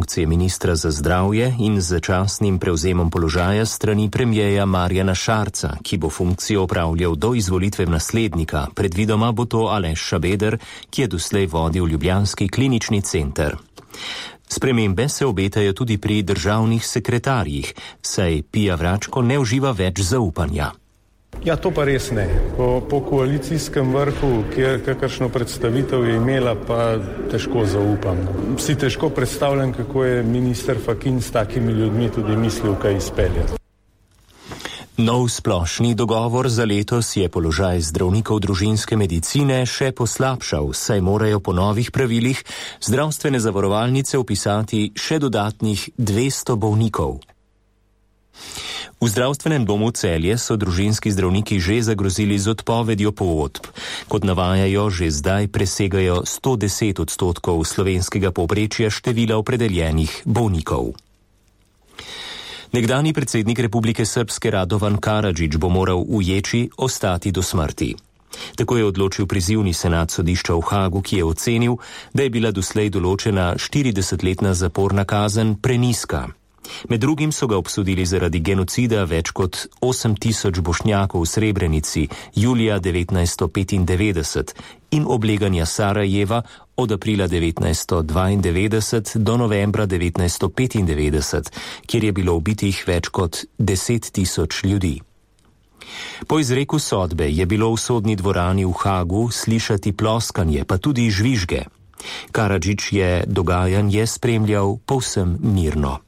funkcije ministra za zdravje in z začasnim prevzemom položaja strani premierja Marjana Šarca, ki bo funkcijo opravljal do izvolitve naslednika. Predvidoma bo to Aleš Šabeder, ki je doslej vodil ljubljanski klinični center. Spremembe se obetajo tudi pri državnih sekretarjih, saj Pija Vračko ne uživa več zaupanja. Ja, to pa res ne. Po koalicijskem vrhu, kjer kakršno predstavitev je imela, pa težko zaupam. Si težko predstavljam, kako je minister Fakin s takimi ljudmi tudi mislil, kaj izpeljati. Nov splošni dogovor za letos je položaj zdravnikov družinske medicine še poslabšal, saj morajo po novih pravilih zdravstvene zavarovalnice vpisati še dodatnih 200 bolnikov. V zdravstvenem domu Celje so družinski zdravniki že zagrozili z odpovedjo pogodb. Kot navajajo, že zdaj presegajo 110% slovenskega povprečja števila opredeljenih bolnikov. Nekdanji predsednik Republike Srpske Radovan Karadžić bo moral v ječi ostati do smrti. Tako je odločil prizivni senat sodišča v Hagu, ki je ocenil, da je bila doslej določena 40-letna zaporna kazen prenizka. Med drugim so ga obsodili zaradi genocida več kot 8000 Bošnjakov v Srebrenici julija 1995 in obleganja Sarajeva od aprila 1992 do novembra 1995, kjer je bilo ubitih več kot 10 000 ljudi. Po izreku sodbe je bilo v sodni dvorani v Hagu slišati ploskanje, pa tudi žvižge. Karadžić je dogajanje spremljal povsem mirno.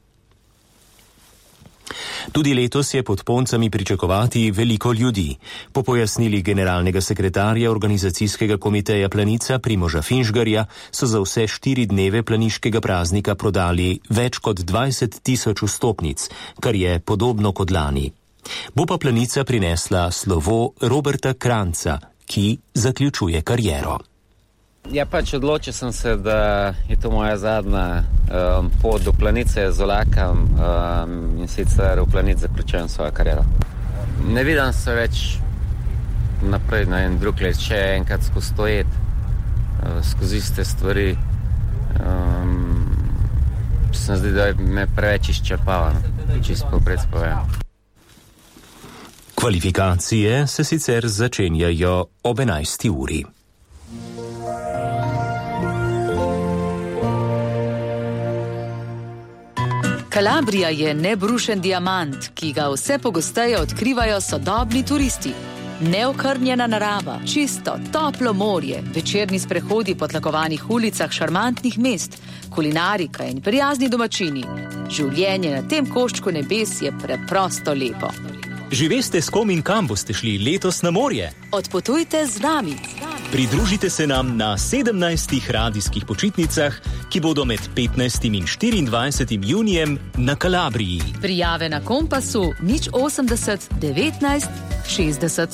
Tudi letos je pod Poncami pričakovati veliko ljudi. Po pojasnilih generalnega sekretarja organizacijskega komiteja Planica Primoža Finžgarja so za vse 4 dneve planiškega praznika prodali več kot 20 000 vstopnic, kar je podobno kot lani. Bo pa Planica prinesla slovo Roberta Kranjca, ki zaključuje kariero. Ja, pač odločil sem se, da je to moja zadnja pot do Planice z Olaka in sicer v Planici zaključujem svojo kariero. Ne vidim se več naprej na en drug let, še enkrat skozi stojeti, skozi iste stvari. Se mi zdi, da me preveč izčrpava, čisto povprec povem. Kvalifikacije se sicer začenjajo ob 11. uri. Kalabrija je nebrušen diamant, ki ga vse pogosteje odkrivajo sodobni turisti. Neokrnjena narava, čisto, toplo morje, večerni sprehodi po tlakovanih ulicah šarmantnih mest, kulinarika in prijazni domačini. Življenje na tem koščku nebes je preprosto lepo. Že veste, s kom in kam boste šli letos na morje? Odpotujte z nami. Pridružite se nam na 17 radijskih počitnicah, ki bodo med 15. in 24. junijem na Kalabriji. Prijave na Kompasu 080 19 60.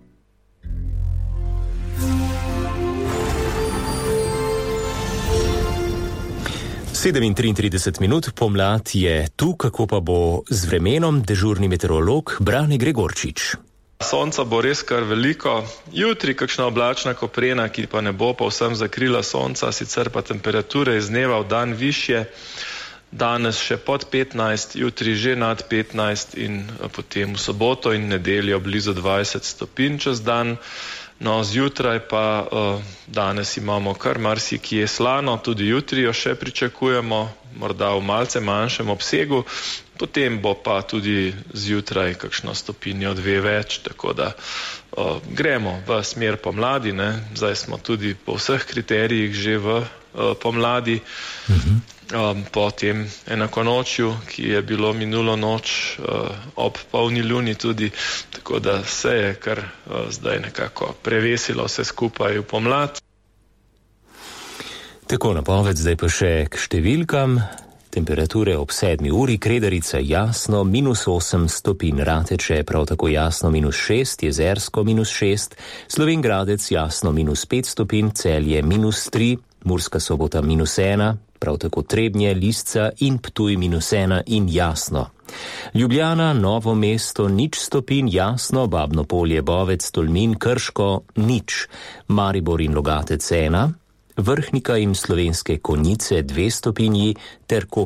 Sedem in 33 minut, pomlad je tu, kako pa bo z vremenom, dežurni meteorolog Brane Gregorčič. Sonca bo res kar veliko, jutri kakšna oblačna koprena, ki pa ne bo povsem zakrila sonca, sicer pa temperature iz dneva v dan višje, danes še pod 15, jutri že nad 15 in potem v soboto in nedeljo blizu 20 stopinj čez dan. No, zjutraj pa danes imamo kar marsikje slano, tudi jutri jo še pričakujemo, morda v malce manjšem obsegu, potem bo pa tudi zjutraj kakšno stopinjo 2 več, tako da gremo v smer pomladi, ne? Zdaj smo tudi po vseh kriterijih že v pomladi. Po tem enakonočju, ki je bilo minulo noč ob polni luni tudi, tako da se je kar zdaj nekako prevesilo vse skupaj v pomlad. Tako napoved, zdaj pa še k številkam. Temperature ob 7. uri, Kredarica jasno -8 stopinj, Rateče prav tako jasno -6, Jezersko -6, Slovenj Gradec jasno -5 stopinj, Celje -3, Murska Sobota -1, prav tako Trebnje, Lisca in Ptuj -1 in jasno. Ljubljana, Novo mesto 0 stopinj, jasno, Babno Polje, Bovec, Tolmin, Krško 0, Maribor in Logatec 1, Vrhnika in Slovenske Konjice 2 stopinji ter